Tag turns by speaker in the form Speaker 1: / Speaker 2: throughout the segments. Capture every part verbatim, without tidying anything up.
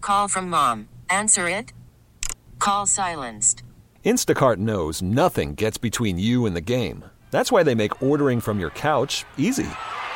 Speaker 1: call from mom. Answer it. Call silenced.
Speaker 2: Instacart knows nothing gets between you and the game. That's why they make ordering from your couch easy.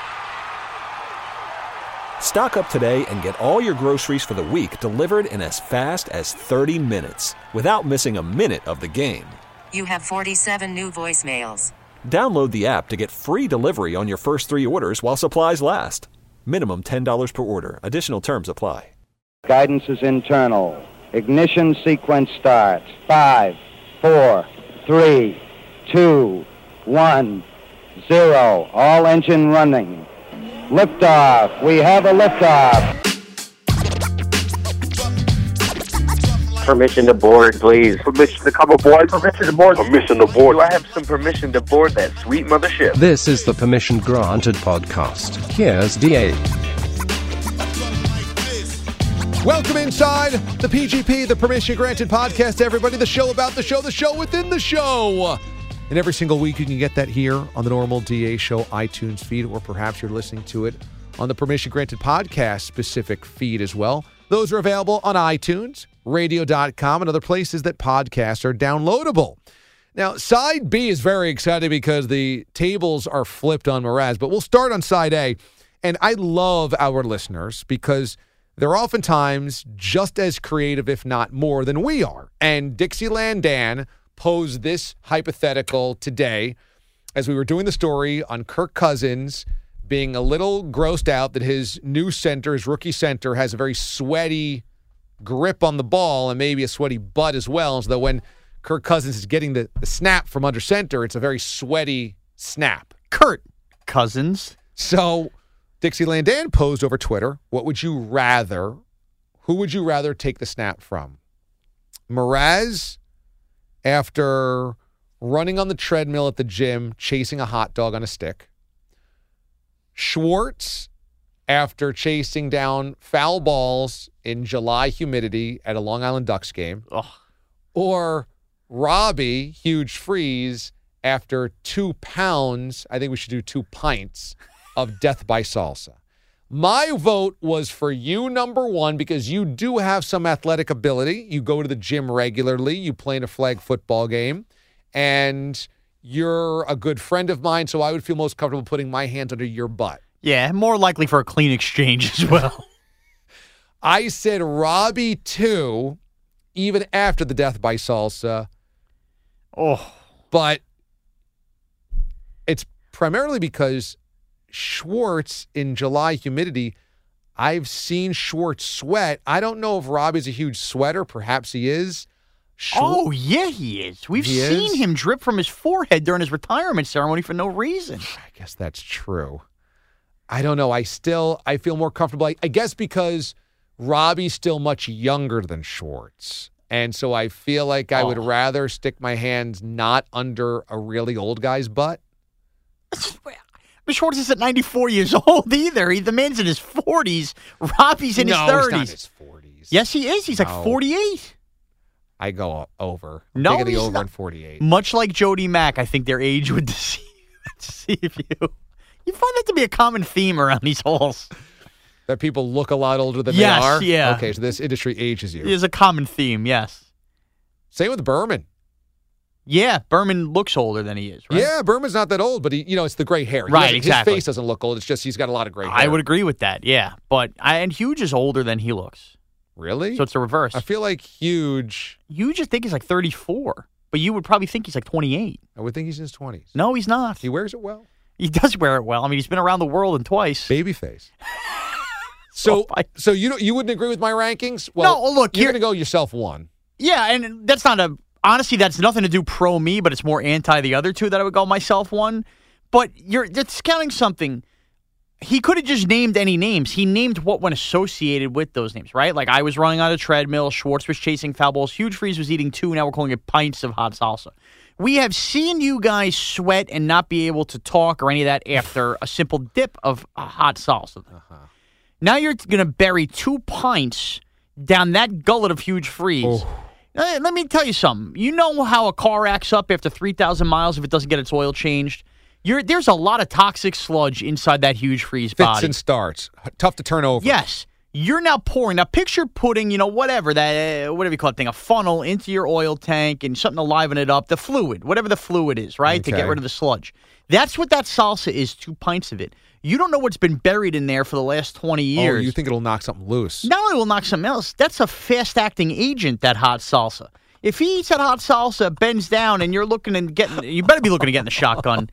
Speaker 2: Stock up today and get all your groceries for the week delivered in as fast as thirty minutes without missing a minute of the game.
Speaker 1: You have forty-seven new voicemails.
Speaker 2: Download the app to get free delivery on your first three orders while supplies last. Minimum ten dollars per order. Additional terms apply.
Speaker 3: Guidance is internal. Ignition sequence starts. Five, four, three, two, one, zero. All engine running. Liftoff. We have a liftoff.
Speaker 4: Permission to board, please.
Speaker 5: Permission to come aboard. Permission to board.
Speaker 4: Permission to board.
Speaker 5: Do I have some permission to board that sweet mothership?
Speaker 6: This is the Permission Granted podcast. Here's D A.
Speaker 7: Welcome inside the P G P, the Permission Granted podcast, everybody. The show about the show, the show within the show. And every single week you can get that here on the normal D A Show iTunes feed, or perhaps you're listening to it on the Permission Granted podcast specific feed as well. Those are available on iTunes, radio dot com, and other places that podcasts are downloadable. Now, side B is very exciting because the tables are flipped on Mraz, but we'll start on side A. And I love our listeners because they're oftentimes just as creative, if not more, than we are. And Dixieland Dan posed this hypothetical today as we were doing the story on Kirk Cousins being a little grossed out that his new center, his rookie center, has a very sweaty grip on the ball and maybe a sweaty butt as well. So that when Kirk Cousins is getting the, the snap from under center, it's a very sweaty snap.
Speaker 8: Kurt Cousins.
Speaker 7: So Dixieland Dan posed over Twitter, what would you rather, who would you rather take the snap from? Mraz, after running on the treadmill at the gym, chasing a hot dog on a stick. Schwartz, after chasing down foul balls in July humidity at a Long Island Ducks game.
Speaker 8: Ugh.
Speaker 7: Or Robbie, huge freeze, after two pounds, I think we should do two pints, of Death by Salsa. My vote was for you, number one, because you do have some athletic ability. You go to the gym regularly. You play in a flag football game. And you're a good friend of mine, so I would feel most comfortable putting my hands under your butt.
Speaker 8: Yeah, more likely for a clean exchange as well.
Speaker 7: I said Robbie, too, even after the Death by Salsa.
Speaker 8: Oh.
Speaker 7: But it's primarily because Schwartz in July humidity, I've seen Schwartz sweat. I don't know if Robbie's a huge sweater. Perhaps he is. Schw-
Speaker 8: oh, yeah, he is. We've
Speaker 7: he
Speaker 8: seen
Speaker 7: is?
Speaker 8: him drip from his forehead during his retirement ceremony for no reason.
Speaker 7: I guess that's true. I don't know. I still, I feel more comfortable. I, I guess because Robbie's still much younger than Schwartz. And so I feel like I
Speaker 8: oh.
Speaker 7: would rather stick my hands not under a really old guy's butt.
Speaker 8: But Schwartz isn't ninety-four years old either. He, the man's in his forties. Robbie's in
Speaker 7: no,
Speaker 8: his thirties.
Speaker 7: He's not in his forties.
Speaker 8: Yes, he is. He's
Speaker 7: No.
Speaker 8: like forty-eight.
Speaker 7: I go over. I'm
Speaker 8: No,
Speaker 7: taking the
Speaker 8: he's
Speaker 7: over
Speaker 8: not.
Speaker 7: on forty-eight.
Speaker 8: Much like Jody Mack, I think their age would deceive, deceive you. You find that to be a common theme around these halls.
Speaker 7: That people look a lot older than
Speaker 8: Yes,
Speaker 7: they are?
Speaker 8: yeah.
Speaker 7: Okay, so this industry ages you.
Speaker 8: There's a common theme, yes.
Speaker 7: Same with Berman.
Speaker 8: Yeah, Berman looks older than he is, right?
Speaker 7: Yeah, Berman's not that old, but he, you know, it's the gray hair. He
Speaker 8: Right,
Speaker 7: doesn't-
Speaker 8: exactly.
Speaker 7: His face doesn't look old. It's just he's got a lot of gray hair.
Speaker 8: I would agree with that, yeah. But I, and Huge is older than he looks.
Speaker 7: Really?
Speaker 8: So it's the reverse.
Speaker 7: I feel like Huge.
Speaker 8: You just think he's like thirty-four, but you would probably think he's like twenty-eight.
Speaker 7: I would think he's in his twenties.
Speaker 8: No, he's not.
Speaker 7: He wears it well.
Speaker 8: He does wear it well. I mean, he's been around the world and twice.
Speaker 7: Baby face. So,
Speaker 8: Oh, I-
Speaker 7: so you don't, you wouldn't agree with my rankings? Well,
Speaker 8: No, look,
Speaker 7: you're
Speaker 8: here-
Speaker 7: going to go yourself one.
Speaker 8: Yeah, and that's not a honestly, that's nothing to do pro me, but it's more anti the other two that I would go myself one. But you're discounting something. He could have just named any names. He named what went associated with those names, right? Like I was running on a treadmill, Schwartz was chasing foul balls, Huge Freeze was eating two, now we're calling it pints of hot salsa. We have seen you guys sweat and not be able to talk or any of that after a simple dip of a hot salsa. Uh-huh. Now you're going to bury two pints down that gullet of Huge Freeze.
Speaker 7: Oh.
Speaker 8: Now, let me tell you something. You know how a car acts up after three thousand miles if it doesn't get its oil changed? You're, there's a lot of toxic sludge inside that Huge Freeze
Speaker 7: Fits
Speaker 8: body.
Speaker 7: and starts. Tough to turn over.
Speaker 8: Yes. You're now pouring. Now, picture putting, you know, whatever, that, uh, whatever you call it thing, a funnel into your oil tank and something to liven it up, the fluid, whatever the fluid is, right,
Speaker 7: Okay.
Speaker 8: to get rid of the sludge. That's what that salsa is, two pints of it. You don't know what's been buried in there for the last twenty years.
Speaker 7: Oh, you think it'll knock something loose?
Speaker 8: Not only will knock something else, that's a fast-acting agent, that hot salsa. If he eats that hot salsa, bends down, and you're looking and getting, you better be looking to get in the shotgun.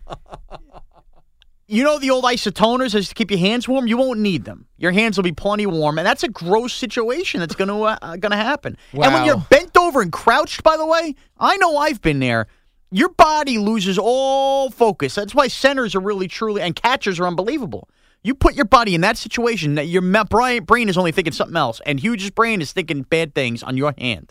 Speaker 8: You know the old isotoners is to keep your hands warm? You won't need them. Your hands will be plenty warm, and that's a gross situation that's going to uh, going to happen.
Speaker 7: Wow.
Speaker 8: And when you're bent over and crouched, by the way, I know I've been there, your body loses all focus. That's why centers are really, truly, and catchers are unbelievable. You put your body in that situation, that your brain is only thinking something else, and Huge's brain is thinking bad things on your hand.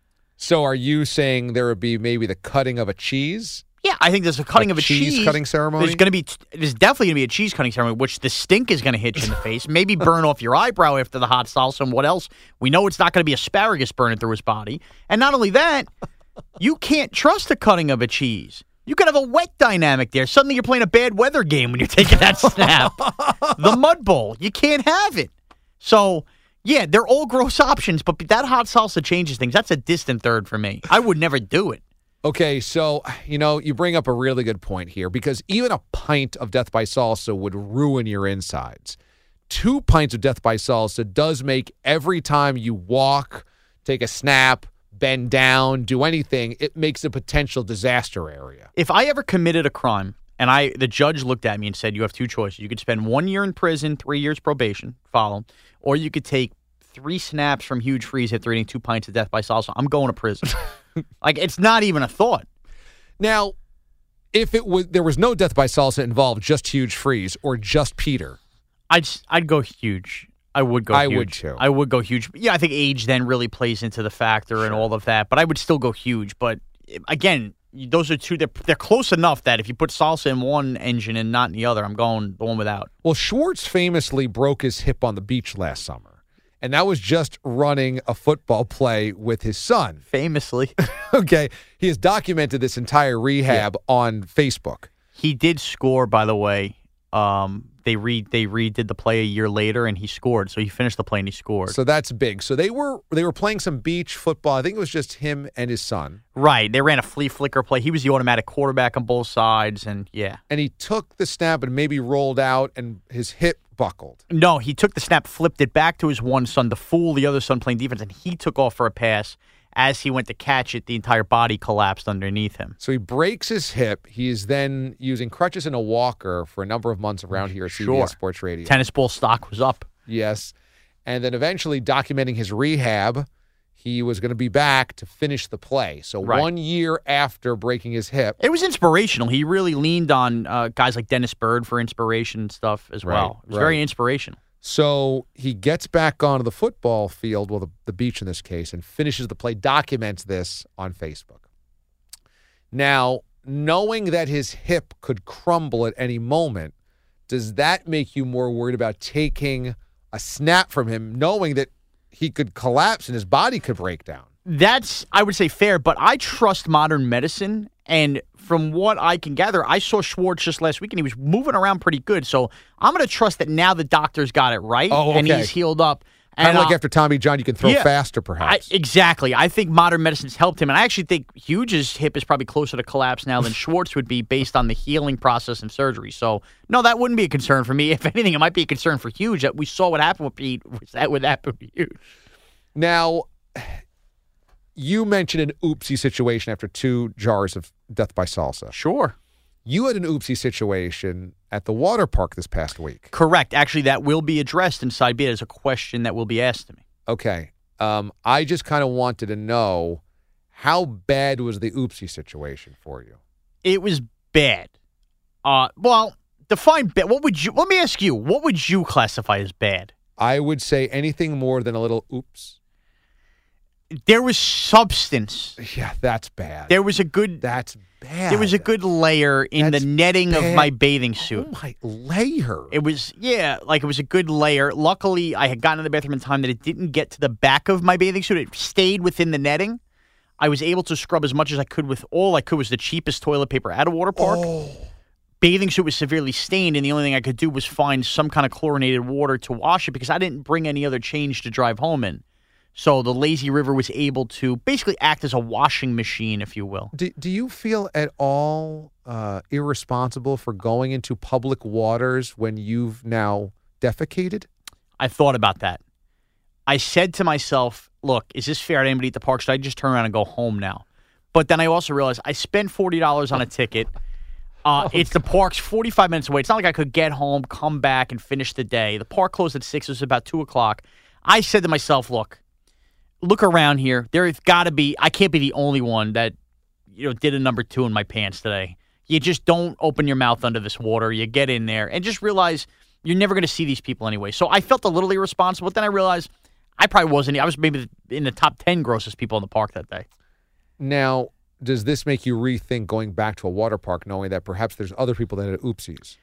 Speaker 7: So are you saying there would be maybe the cutting of a cheese?
Speaker 8: Yeah, I think there's a cutting
Speaker 7: A
Speaker 8: of a
Speaker 7: cheese
Speaker 8: cheese.
Speaker 7: cutting ceremony?
Speaker 8: There's going to be, there's definitely going to be a cheese cutting ceremony, which the stink is going to hit you in the face. Maybe burn off your eyebrow after the hot salsa and what else. We know it's not going to be asparagus burning through his body. And not only that, you can't trust the cutting of a cheese. You could have a wet dynamic there. Suddenly you're playing a bad weather game when you're taking that snap. The mud bowl. You can't have it. So, yeah, they're all gross options, but that hot salsa changes things. That's a distant third for me. I would never do it.
Speaker 7: Okay, so, you know, you bring up a really good point here because even a pint of Death by Salsa would ruin your insides. Two pints of Death by Salsa does make every time you walk, take a snap, bend down, do anything, it makes a potential disaster area.
Speaker 8: If I ever committed a crime and I the judge looked at me and said, you have two choices. You could spend one year in prison, three years probation, follow, or you could take three snaps from Huge Freeze after eating two pints of Death by Salsa. I'm going to prison. Like, it's not even a thought.
Speaker 7: Now, if it was there was no Death by Salsa involved, just Huge Freeze or just Peter,
Speaker 8: I'd I'd go Huge. I would go
Speaker 7: I
Speaker 8: Huge.
Speaker 7: would too.
Speaker 8: I would go Huge. Yeah, I think age then really plays into the factor and all of that, but I would still go Huge. But again, those are two, they're, they're close enough that if you put salsa in one engine and not in the other, I'm going the one without.
Speaker 7: Well, Schwartz famously broke his hip on the beach last summer. And that was just running a football play with his son.
Speaker 8: Famously.
Speaker 7: Okay. He has documented this entire rehab yeah. on Facebook.
Speaker 8: He did score, by the way. Um, they re they redid the play a year later, and he scored. So he finished the play and he scored.
Speaker 7: So that's big. So they were they were playing some beach football. I think it was just him and his son.
Speaker 8: Right. They ran a flea flicker play. He was the automatic quarterback on both sides, and yeah.
Speaker 7: And he took the snap and maybe rolled out, and his hip buckled.
Speaker 8: No, he took the snap, flipped it back to his one son to fool the other son playing defense, and he took off for a pass. As he went to catch it, the entire body collapsed underneath him.
Speaker 7: So he breaks his hip. He is then using crutches and a walker for a number of months around here at C B S
Speaker 8: Sure.
Speaker 7: Sports Radio.
Speaker 8: Tennis ball stock was up.
Speaker 7: Yes. And then eventually documenting his rehab, he was going to be back to finish the play. So
Speaker 8: Right.
Speaker 7: one year after breaking his hip.
Speaker 8: It was inspirational. He really leaned on uh, guys like Dennis Byrd for inspiration and stuff as
Speaker 7: Right,
Speaker 8: well. It was
Speaker 7: right.
Speaker 8: very inspirational.
Speaker 7: So he gets back onto the football field, well, the, the beach in this case, and finishes the play, documents this on Facebook. Now, knowing that his hip could crumble at any moment, does that make you more worried about taking a snap from him, knowing that he could collapse and his body could break down?
Speaker 8: That's, I would say, fair, but I trust modern medicine, and from what I can gather, I saw Schwartz just last week, and he was moving around pretty good, so I'm going to trust that now the doctor's got it right,
Speaker 7: Oh, okay.
Speaker 8: and he's healed up.
Speaker 7: Kind
Speaker 8: And
Speaker 7: of like
Speaker 8: uh,
Speaker 7: after Tommy John, you can throw
Speaker 8: yeah,
Speaker 7: faster,
Speaker 8: I,
Speaker 7: perhaps.
Speaker 8: exactly. I think modern medicine's helped him, and I actually think Huge's hip is probably closer to collapse now than Schwartz would be based on the healing process and surgery. So, no, that wouldn't be a concern for me. If anything, it might be a concern for Huge. That we saw what happened with Pete. That would happen with Huge.
Speaker 7: Now, you mentioned an oopsie situation after two jars of Death by Salsa.
Speaker 8: Sure.
Speaker 7: You had an oopsie situation at the water park this past week.
Speaker 8: Correct. Actually, that will be addressed inside B as a question that will be asked to me.
Speaker 7: Okay. Um, I just kind of wanted to know, how bad was the oopsie situation for you?
Speaker 8: It was bad. Uh, well, define bad. What would you? Let me ask you. What would you classify as bad?
Speaker 7: I would say anything more than a little oops.
Speaker 8: There was substance.
Speaker 7: Yeah, that's bad.
Speaker 8: There was a good.
Speaker 7: That's bad.
Speaker 8: There was a good layer in
Speaker 7: That's
Speaker 8: the netting
Speaker 7: bad.
Speaker 8: of my bathing suit.
Speaker 7: Oh, my layer.
Speaker 8: It was, yeah, like it was a good layer. Luckily, I had gotten in the bathroom in time that it didn't get to the back of my bathing suit. It stayed within the netting. I was able to scrub as much as I could with all I could was the cheapest toilet paper at a water park.
Speaker 7: Oh.
Speaker 8: bathing suit was severely stained, and the only thing I could do was find some kind of chlorinated water to wash it because I didn't bring any other change to drive home in. So the lazy river was able to basically act as a washing machine, if you will.
Speaker 7: Do, do you feel at all uh, irresponsible for going into public waters when you've now defecated?
Speaker 8: I thought about that. I said to myself, look, is this fair to anybody at the park? Should I just turn around and go home now? But then I also realized I spent forty dollars on a ticket. Uh, it's the park's forty-five minutes away. It's not like I could get home, come back, and finish the day. The park closed at six. It was about two o'clock. I said to myself, look, look around here. There's got to be – I can't be the only one that, you know, did a number two in my pants today. You just don't open your mouth under this water. You get in there and just realize you're never going to see these people anyway. So I felt a little irresponsible. But then I realized I probably wasn't. I was maybe in the top ten grossest people in the park that day.
Speaker 7: Now, does this make you rethink going back to a water park knowing that perhaps there's other people that had oopsies?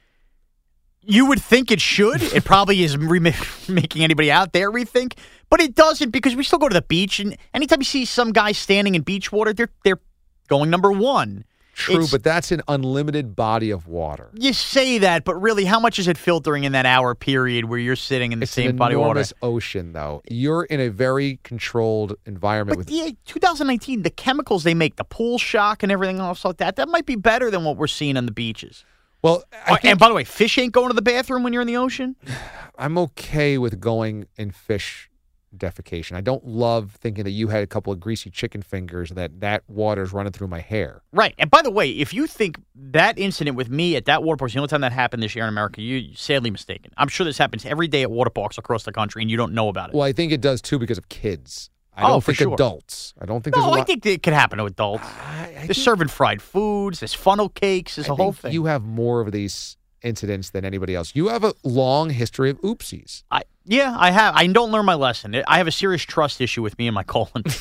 Speaker 8: You would think it should. It probably isn't re- making anybody out there rethink, but it doesn't because we still go to the beach, and anytime you see some guy standing in beach water, they're they're going number one.
Speaker 7: True,
Speaker 8: It's,
Speaker 7: but that's an unlimited body of water.
Speaker 8: you say that, but really, how much is it filtering in that hour period where you're sitting in the
Speaker 7: It's
Speaker 8: same
Speaker 7: an
Speaker 8: body of water?
Speaker 7: enormous ocean, though. You're in a very controlled environment.
Speaker 8: But
Speaker 7: with
Speaker 8: yeah, twenty nineteen, the chemicals they make, the pool shock and everything else like that, that might be better than what we're seeing on the beaches.
Speaker 7: Well, I
Speaker 8: Oh,
Speaker 7: think
Speaker 8: and by the way, fish ain't going to the bathroom when you're in the ocean?
Speaker 7: I'm okay with going in fish defecation. I don't love thinking that you had a couple of greasy chicken fingers and that that water's running through my hair.
Speaker 8: Right. And by the way, if you think that incident with me at that water park is the only time that happened this year in America, you're sadly mistaken. I'm sure this happens every day at water parks across the country, and you don't know about it.
Speaker 7: Well, I think it does, too, because of kids. I
Speaker 8: Oh,
Speaker 7: don't
Speaker 8: for
Speaker 7: think
Speaker 8: sure.
Speaker 7: adults. I don't think there's a
Speaker 8: no, I
Speaker 7: lot.
Speaker 8: think it could happen to adults.
Speaker 7: I, I
Speaker 8: They're
Speaker 7: think-
Speaker 8: serving fried foods. There's funnel cakes. There's
Speaker 7: I
Speaker 8: a whole
Speaker 7: think
Speaker 8: thing.
Speaker 7: You have more of these incidents than anybody else. You have a long history of oopsies.
Speaker 8: I, yeah, I have. I don't learn my lesson. I have a serious trust issue with me and my colon.
Speaker 7: All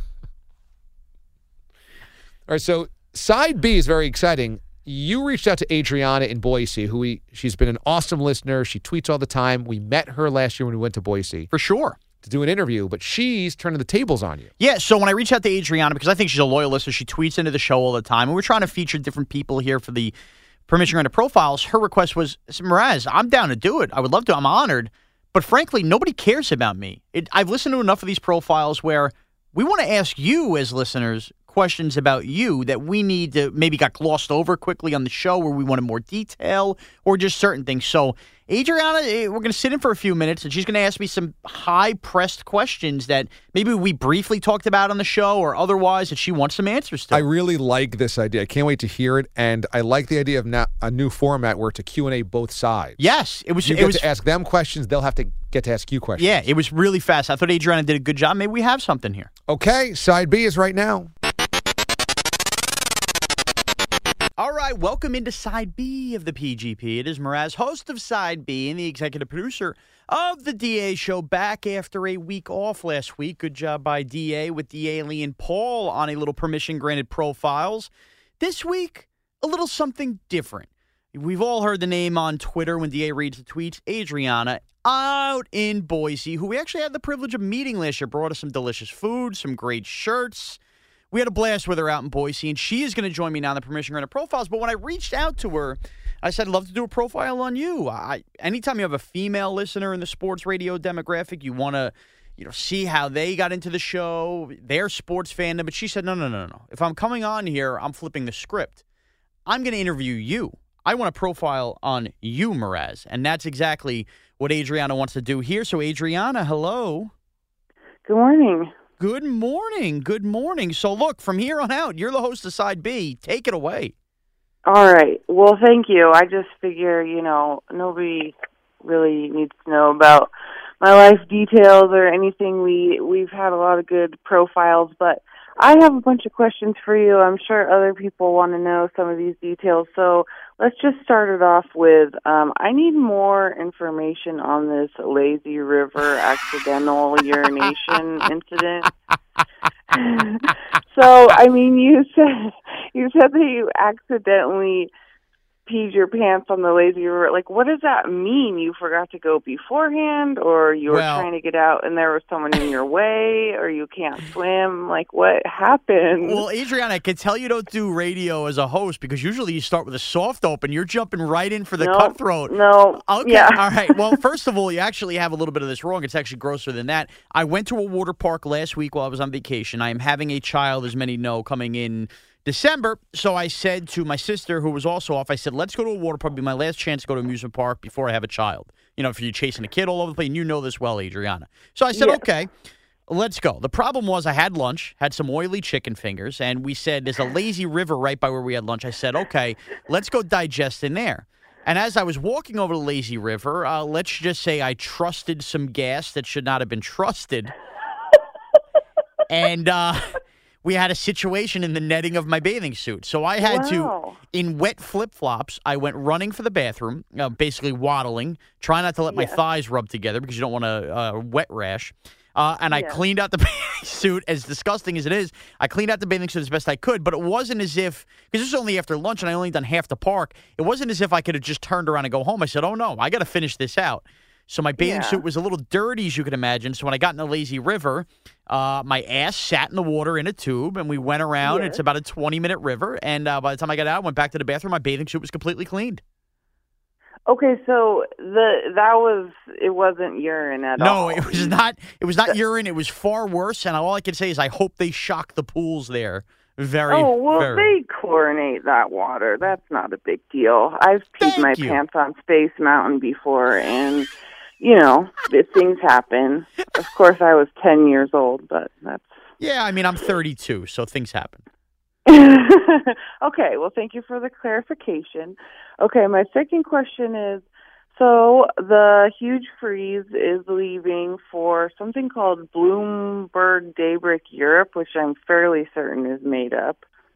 Speaker 7: right, so side B is very exciting. You reached out to Adriana in Boise, who we she's been an awesome listener. She tweets all the time. We met her last year when we went to Boise
Speaker 8: For sure.
Speaker 7: to do an interview, but she's turning the tables on you.
Speaker 8: Yeah, so when I reached out to Adriana, because I think she's a loyal listener, she tweets into the show all the time, and we're trying to feature different people here for the Permission Granted profiles. Her request was, Mraz, I'm down to do it. I would love to. I'm honored. But frankly, nobody cares about me. It, I've listened to enough of these profiles where we want to ask you as listeners questions about you that we need to maybe got glossed over quickly on the show where we wanted more detail or just certain things. So Adriana, eh, we're going to sit in for a few minutes, and she's going to ask me some high-pressed questions that maybe we briefly talked about on the show or otherwise that she wants some answers to.
Speaker 7: I really like this idea. I can't wait to hear it, and I like the idea of na- a new format where it's a Q and A both sides.
Speaker 8: Yes, it was.
Speaker 7: You
Speaker 8: it
Speaker 7: get
Speaker 8: was.
Speaker 7: to ask them questions. They'll have to get to ask you questions.
Speaker 8: Yeah, it was really fast. I thought Adriana did a good job. Maybe we have something here.
Speaker 7: Okay, side B is right now.
Speaker 8: All right, welcome into Side B of the P G P. It is Mraz, host of Side B and the executive producer of the D A Show, back after a week off last week. Good job by D A with the alien Paul on a little Permission Granted profiles. This week, a little something different. We've all heard the name on Twitter when D A reads the tweets. Adriana out in Boise, who we actually had the privilege of meeting last year, brought us some delicious food, some great shirts. We had a blast with her out in Boise, and she is going to join me now in the Permission Granted profiles. But when I reached out to her, I said, I'd love to do a profile on you. I, anytime you have a female listener in the sports radio demographic, you want to you know, see how they got into the show, their sports fandom. But she said, no, no, no, no. If I'm coming on here, I'm flipping the script. I'm going to interview you. I want a profile on you, Mraz. And that's exactly what Adriana wants to do here. So, Adriana, hello.
Speaker 4: Good morning.
Speaker 8: Good morning. Good morning. So, look, from here on out, you're the host of Side B. Take it away.
Speaker 4: All right. Well, thank you. I just figure, you know, nobody really needs to know about my life details or anything. We, we've had a lot of good profiles, but I have a bunch of questions for you. I'm sure other people want to know some of these details. So let's just start it off with, um, I need more information on this lazy river accidental urination incident. So, I mean, you said you said that you accidentally peed your pants on the lazy river. Like, what does that mean? You forgot to go beforehand, or you were
Speaker 8: Well,
Speaker 4: trying to get out and there was someone in your way, or you can't swim? Like, what happened?
Speaker 8: Well, Adriana, I can tell you don't do radio as a host because usually you start with a soft open. You're jumping right in for the
Speaker 4: no,
Speaker 8: cutthroat.
Speaker 4: No.
Speaker 8: Okay.
Speaker 4: Yeah.
Speaker 8: All right. Well, first of all, you actually have a little bit of this wrong. It's actually grosser than that. I went to a water park last week while I was on vacation. I am having a child, as many know, coming in December. So I said to my sister, who was also off, I said, let's go to a water park. It'll be my last chance to go to an amusement park before I have a child. You know, if you're chasing a kid all over the place, and you know this well, Adriana. So I said,
Speaker 4: Yes.
Speaker 8: okay, let's go. The problem was I had lunch, had some oily chicken fingers, and we said there's a lazy river right by where we had lunch. I said, okay, let's go digest in there. And as I was walking over the lazy river, uh, let's just say I trusted some gas that should not have been trusted. and uh, we had a situation in the netting of my bathing suit. So I had
Speaker 4: Wow.
Speaker 8: to, in wet flip-flops, I went running for the bathroom, uh, basically waddling, trying not to let my
Speaker 4: Yes.
Speaker 8: thighs rub together because you don't want a uh, wet rash. Uh, and I
Speaker 4: Yes.
Speaker 8: cleaned out the bathing suit, as disgusting as it is. I cleaned out the bathing suit as best I could, but it wasn't as if, because this was only after lunch and I only done half the park, it wasn't as if I could have just turned around and go home. I said, oh no, I got to finish this out. So my bathing
Speaker 4: Yeah.
Speaker 8: suit was a little dirty, as you can imagine. So when I got in the lazy river, uh, my ass sat in the water in a tube, and we went around.
Speaker 4: Yes.
Speaker 8: It's about a twenty-minute river, and uh, by the time I got out, went back to the bathroom, my bathing suit was completely cleaned.
Speaker 4: Okay, so the that was it wasn't urine at
Speaker 8: No,
Speaker 4: all.
Speaker 8: it was not. It was not urine. It was far worse. And all I can say is, I hope they shock the pools there. Very.
Speaker 4: Oh, well,
Speaker 8: very.
Speaker 4: they chlorinate that water. That's not a big deal. I've peed
Speaker 8: Thank
Speaker 4: my
Speaker 8: you.
Speaker 4: pants on Space Mountain before, and, you know, th- things happen. Of course, I was ten years old, but that's...
Speaker 8: Yeah, I mean, I'm thirty-two, so things happen.
Speaker 4: Okay, well, thank you for the clarification. Okay, my second question is, so the Huge Freeze is leaving for something called Bloomberg Daybreak Europe, which I'm fairly certain is made up.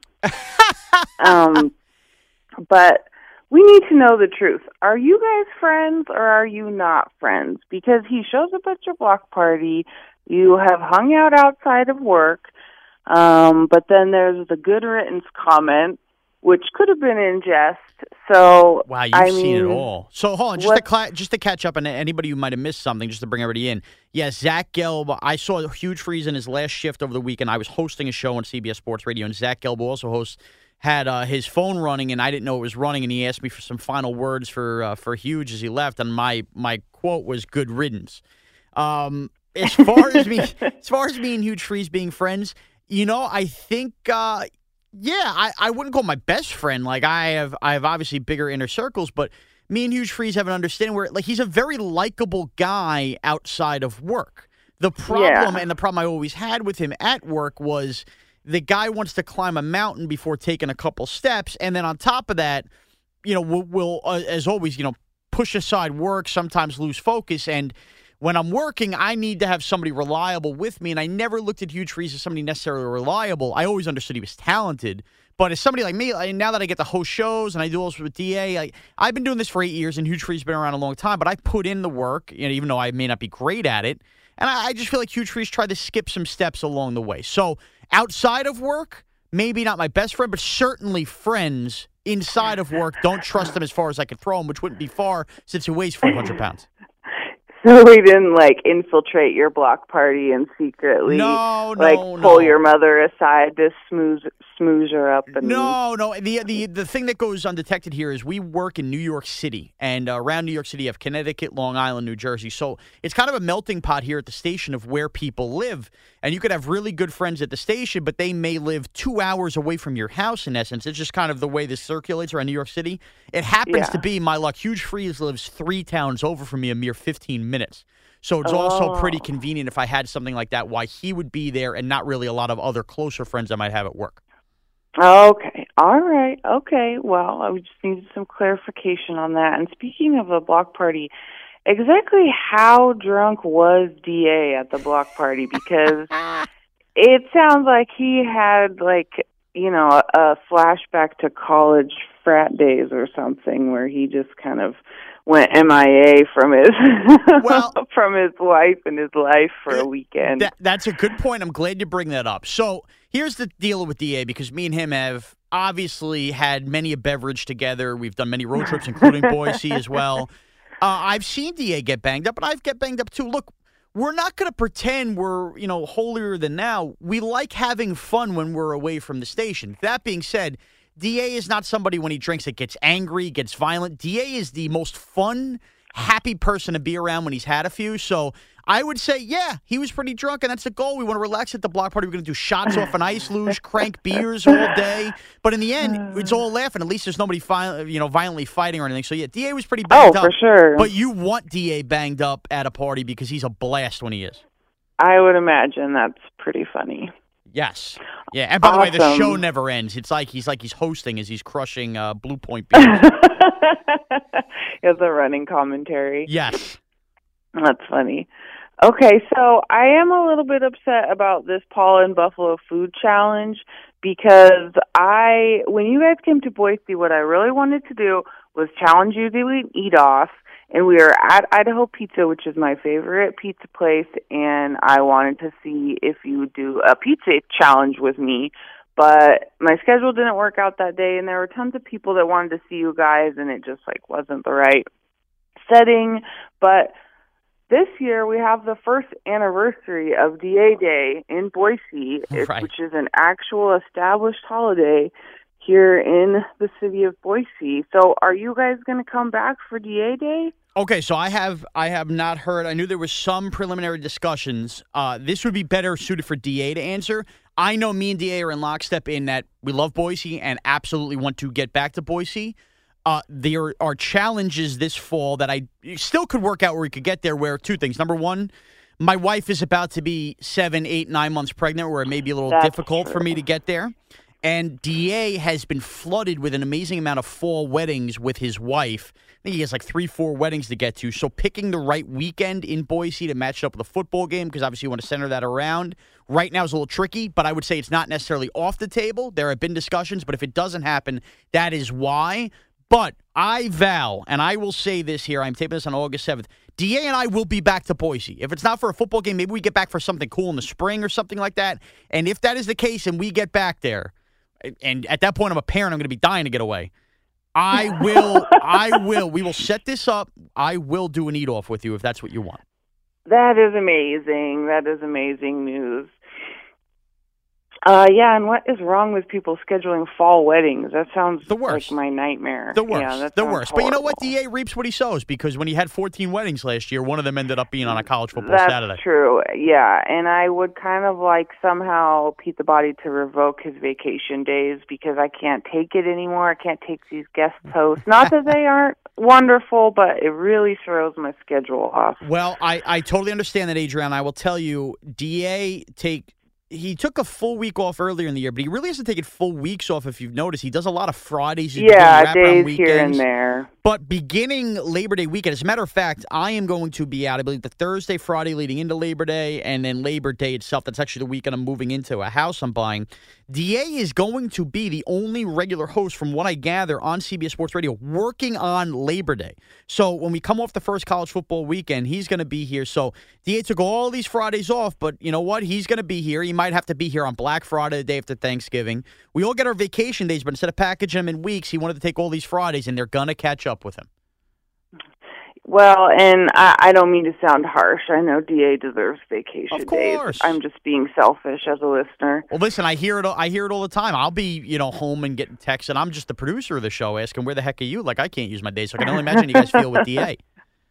Speaker 4: um, but we need to know the truth. Are you guys friends or are you not friends? Because he shows up at your block party, you have hung out outside of work, um, but then there's the good riddance comment, which could have been in jest. So,
Speaker 8: Wow, you've
Speaker 4: I
Speaker 8: seen it
Speaker 4: mean,
Speaker 8: all. So hold on, just to,
Speaker 4: what-
Speaker 8: cla- just to catch up, and anybody who might have missed something, just to bring everybody in. Yeah, Zach Gelb, I saw a Huge Freeze in his last shift over the weekend. I was hosting a show on C B S Sports Radio, and Zach Gelb also hosts, had uh, his phone running, and I didn't know it was running, and he asked me for some final words for uh, for Huge as he left, and my my quote was "good riddance." Um, as far as me, as far as me and Huge Freeze being friends, you know, I think. Uh, Yeah, I, I wouldn't call my best friend. Like I have I have obviously bigger inner circles, but me and Huge Freeze have an understanding where like he's a very likable guy outside of work. The problem
Speaker 4: Yeah.
Speaker 8: and the problem I always had with him at work was the guy wants to climb a mountain before taking a couple steps, and then on top of that, you know, will will uh, as always, you know, push aside work, sometimes lose focus. And when I'm working, I need to have somebody reliable with me, and I never looked at Huge Freeze as somebody necessarily reliable. I always understood he was talented, but as somebody like me, like, now that I get to host shows and I do all this with D A, like, I've been doing this for eight years, and Huge Freeze has been around a long time, but I put in the work, you know, even though I may not be great at it, and I, I just feel like Huge Freeze tried to skip some steps along the way. So outside of work, maybe not my best friend, but certainly friends inside of work. Don't trust him as far as I could throw him, which wouldn't be far since he weighs four hundred pounds.
Speaker 4: So we didn't like infiltrate your block party and secretly
Speaker 8: No, no,
Speaker 4: like
Speaker 8: no.
Speaker 4: pull your mother aside to smooth smooze her up. And
Speaker 8: No, no. The the the thing that goes undetected here is we work in New York City, and uh, around New York City you have Connecticut, Long Island, New Jersey. So it's kind of a melting pot here at the station of where people live. And you could have really good friends at the station, but they may live two hours away from your house, in essence. It's just kind of the way this circulates around New York City. It happens
Speaker 4: Yeah.
Speaker 8: to be my luck. Huge Freeze lives three towns over from me, a mere fifteen minutes. So it's also pretty
Speaker 4: Oh.
Speaker 8: convenient if I had something like that, why he would be there and not really a lot of other closer friends I might have at work.
Speaker 4: Okay. All right. Okay. Well, I just needed some clarification on that. And speaking of a block party, exactly how drunk was D A at the block party? Because it sounds like he had, like, you know, a, a flashback to college frat days or something where he just kind of went M I A from his
Speaker 8: Well-
Speaker 4: from his wife and his life for a weekend.
Speaker 8: That, that's a good point. I'm glad you bring that up. So here's the deal with D A, because me and him have obviously had many a beverage together. We've done many road trips, including Boise as well. Uh, I've seen D A get banged up, but I've get banged up too. Look, we're not going to pretend we're, you know, holier than thou. We like having fun when we're away from the station. That being said, D A is not somebody when he drinks that gets angry, gets violent. D A is the most fun, happy person to be around when he's had a few. So I would say, yeah, he was pretty drunk, and that's the goal. We want to relax at the block party. We're going to do shots off an ice luge, crank beers all day. But in the end, it's all laughing. At least there's nobody fi- you know, violently fighting or anything. So, yeah, D A was pretty banged
Speaker 4: oh,
Speaker 8: up.
Speaker 4: Oh, for sure.
Speaker 8: But you want D A banged up at a party because he's a blast when he is.
Speaker 4: I would imagine that's pretty funny.
Speaker 8: Yes. Yeah, and by
Speaker 4: awesome.
Speaker 8: the way, the show never ends. It's like he's like he's hosting as he's crushing uh, Blue Point beers.
Speaker 4: It's a running commentary.
Speaker 8: Yes.
Speaker 4: That's funny. Okay, so I am a little bit upset about this Paul and Buffalo Food Challenge because I, when you guys came to Boise, what I really wanted to do was challenge you to eat off, and we were at Idaho Pizza, which is my favorite pizza place, and I wanted to see if you would do a pizza challenge with me, but my schedule didn't work out that day, and there were tons of people that wanted to see you guys, and it just, like, wasn't the right setting, but this year, we have the first anniversary of D A Day in Boise,
Speaker 8: right.
Speaker 4: which is an actual established holiday here in the city of Boise. So are you guys going to come back for D A Day?
Speaker 8: Okay, so I have I have not heard. I knew there was some preliminary discussions. Uh, this would be better suited for D A to answer. I know me and D A are in lockstep in that we love Boise and absolutely want to get back to Boise. Uh, there are challenges this fall that I still could work out where we could get there, where two things. Number one, my wife is about to be seven, eight, nine months pregnant, where it may be a little
Speaker 4: That's
Speaker 8: difficult
Speaker 4: true.
Speaker 8: for me to get there. And D A has been flooded with an amazing amount of fall weddings with his wife. I think he has like three, four weddings to get to. So picking the right weekend in Boise to match it up with a football game, because obviously you want to center that around, right now is a little tricky, but I would say it's not necessarily off the table. There have been discussions, but if it doesn't happen, that is why. But I vow, and I will say this here, I'm taping this on August seventh, D A and I will be back to Boise. If it's not for a football game, maybe we get back for something cool in the spring or something like that. And if that is the case and we get back there, and at that point I'm a parent, I'm going to be dying to get away, I will, I will, we will set this up. I will do an eat-off with you if that's what you want.
Speaker 4: That is amazing. That is amazing news. Uh, yeah, and what is wrong with people scheduling fall weddings? That sounds
Speaker 8: the worst.
Speaker 4: like my nightmare.
Speaker 8: The worst.
Speaker 4: Yeah, that
Speaker 8: the
Speaker 4: sounds
Speaker 8: worst.
Speaker 4: horrible.
Speaker 8: But you know what? D A reaps what he sows, because when he had fourteen weddings last year, one of them ended up being on a college football
Speaker 4: That's
Speaker 8: Saturday.
Speaker 4: true. Yeah, and I would kind of like somehow Pete the Body to revoke his vacation days because I can't take it anymore. I can't take these guest hosts. Not that they aren't wonderful, but it really throws my schedule off.
Speaker 8: Well, I, I totally understand that, Adrian. I will tell you, D A take he took a full week off earlier in the year, but he really hasn't taken full weeks off. If you've noticed, he does a lot of Fridays. He's
Speaker 4: Yeah,
Speaker 8: doing
Speaker 4: days here and there.
Speaker 8: But beginning Labor Day weekend, as a matter of fact, I am going to be out, I believe, the Thursday, Friday leading into Labor Day, and then Labor Day itself. That's actually the weekend I'm moving into a house I'm buying. D A is going to be the only regular host, from what I gather, on C B S Sports Radio, working on Labor Day. So when we come off the first college football weekend, he's going to be here. So D A took all these Fridays off, but you know what? He's going to be here. He might have to be here on Black Friday, the day after Thanksgiving. We all get our vacation days, but instead of packaging them in weeks, he wanted to take all these Fridays, and they're going to catch up with him.
Speaker 4: Well, and I, I don't mean to sound harsh. I know D A deserves vacation
Speaker 8: Of course.
Speaker 4: days. I'm just being selfish as a listener.
Speaker 8: Well, listen, I hear it. I hear it all the time. I'll be, you know, home and getting texts, and I'm just the producer of the show, asking, "Where the heck are you?" Like, I can't use my days, so I can only imagine you guys feel with D A.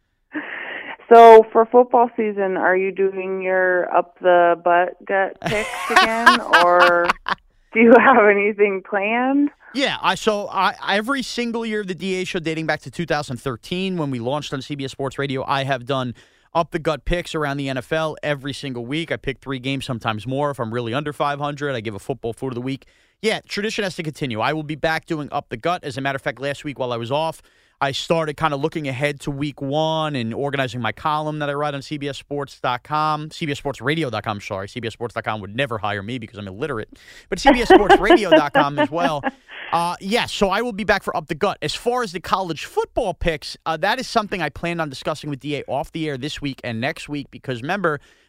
Speaker 4: So for football season, are you doing your up the butt gut picks again, or do you have anything planned?
Speaker 8: Yeah, I so I every single year of the D A show, dating back to two thousand thirteen when we launched on C B S Sports Radio, I have done up the gut picks around the N F L every single week. I pick three games, sometimes more. If I'm really under five hundred, I give a football food of the week. Yeah, tradition has to continue. I will be back doing up the gut. As a matter of fact, last week while I was off, I started kind of looking ahead to week one and organizing my column that I write on C B S Sports dot com, C B S Sports Radio dot com, sorry. C B S Sports dot com would never hire me because I'm illiterate. But C B S Sports Radio dot com as well. Uh, yes, yeah, so I will be back for Up the Gut. As far as the college football picks, uh, that is something I planned on discussing with D A off the air this week and next week because, remember,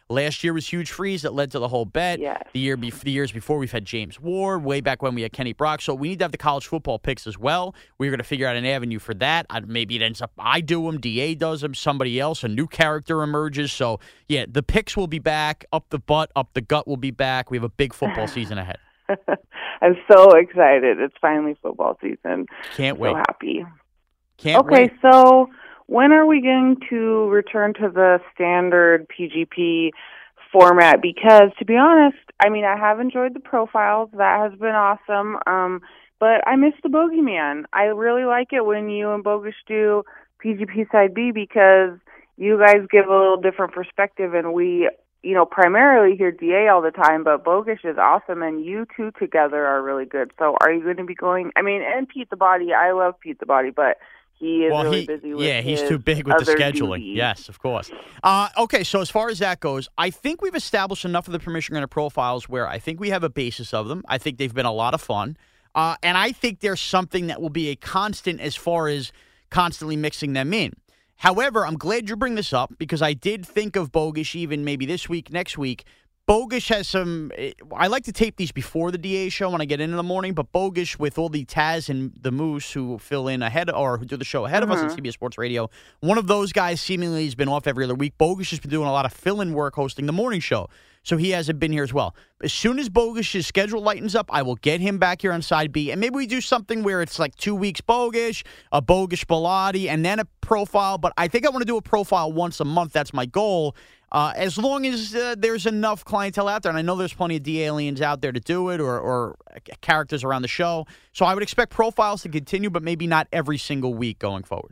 Speaker 8: Last year was Huge Freeze that led to the whole bet.
Speaker 4: Yes.
Speaker 8: The year be- the years before, we've had James Ward. Way back when we had Kenny Brock. So we need to have the college football picks as well. We're going to figure out an avenue for that. I, maybe it ends up I do them, D A does them, somebody else, a new character emerges. So, yeah, the picks will be back. Up the butt, up the gut will be back. We have a big football season ahead.
Speaker 4: I'm so excited. It's finally football season.
Speaker 8: Can't wait.
Speaker 4: So happy.
Speaker 8: Can't
Speaker 4: okay,
Speaker 8: wait.
Speaker 4: so when are we going to return to the standard P G P format? Because, to be honest, I mean, I have enjoyed the profiles. That has been awesome. Um, but I miss the Bogeyman. I really like it when you and Bogusch do P G P Side B because you guys give a little different perspective, and we, you know, primarily hear D A all the time, but Bogusch is awesome, and you two together are really good. So are you going to be going, I mean, and Pete the Body, I love Pete the Body, but he is
Speaker 8: well,
Speaker 4: really
Speaker 8: he,
Speaker 4: busy with
Speaker 8: Yeah, he's
Speaker 4: his
Speaker 8: too big with the
Speaker 4: other
Speaker 8: scheduling.
Speaker 4: duties.
Speaker 8: Yes, of course. Uh, okay, so as far as that goes, I think we've established enough of the Permission Granted profiles where I think we have a basis of them. I think they've been a lot of fun. Uh, and I think there's something that will be a constant as far as constantly mixing them in. However, I'm glad you bring this up because I did think of Bogusch even maybe this week, next week. Bogusch has some – I like to tape these before the D A show when I get in in the morning, but Bogusch with all the Taz and the Moose who fill in ahead or who do the show ahead
Speaker 4: mm-hmm.
Speaker 8: of us on C B S Sports Radio, one of those guys seemingly has been off every other week. Bogusch has been doing a lot of fill-in work hosting the morning show, so he hasn't been here as well. As soon as Bogusch's schedule lightens up, I will get him back here on Side B, and maybe we do something where it's like two weeks Bogusch, a Bogusch Bilotti, and then a profile, but I think I want to do a profile once a month. That's my goal. Uh, as long as uh, there's enough clientele out there, and I know there's plenty of D-aliens out there to do it or, or characters around the show. So I would expect profiles to continue, but maybe not every single week going forward.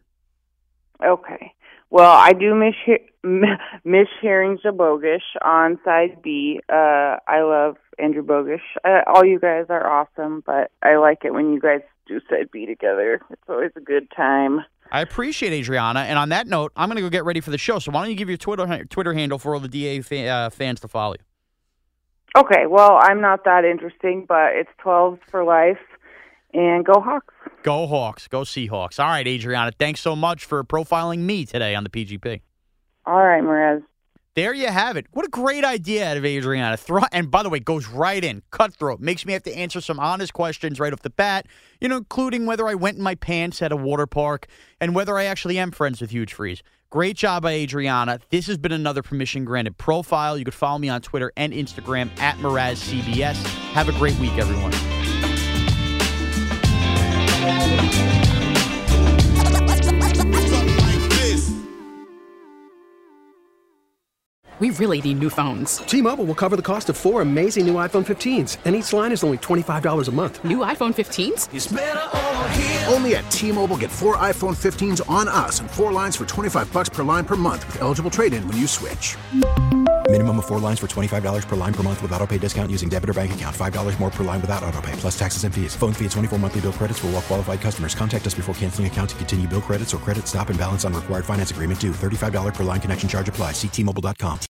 Speaker 4: Okay. Well, I do miss he- miss hearing Bogusch on Side B. Uh, I love Andrew Bogusch. Uh, all you guys are awesome, but I like it when you guys do Side B together. It's always a good time.
Speaker 8: I appreciate Adriana, and on that note, I'm going to go get ready for the show. So why don't you give your Twitter Twitter handle for all the D A fa- uh, fans to follow you?
Speaker 4: Okay, well, I'm not that interesting, but it's twelves for life, and go Hawks.
Speaker 8: Go Hawks. Go Seahawks. All right, Adriana, thanks so much for profiling me today on the P G P.
Speaker 4: All right, Merez.
Speaker 8: There you have it. What a great idea out of Adriana. Throw, and by the way, goes right in. Cutthroat. Makes me have to answer some honest questions right off the bat, you know, including whether I went in my pants at a water park and whether I actually am friends with Huge Freeze. Great job by Adriana. This has been another Permission Granted profile. You could follow me on Twitter and Instagram at MerazCBS. Have a great week, everyone.
Speaker 9: We really need new phones.
Speaker 10: T-Mobile will cover the cost of four amazing new iPhone fifteens, and each line is only twenty-five dollars a month.
Speaker 9: New iPhone fifteens?
Speaker 11: It's better over here. Only at T-Mobile, get four iPhone fifteens on us and four lines for twenty-five dollars per line per month with eligible trade-in when you switch.
Speaker 12: Minimum of four lines for twenty-five dollars per line per month with autopay discount using debit or bank account. five dollars more per line without autopay, plus taxes and fees. Phone fee at twenty-four monthly bill credits for well-qualified customers. Contact us before canceling account to continue bill credits or credit stop and balance on required finance agreement due. thirty-five dollars per line connection charge applies. See T Mobile dot com.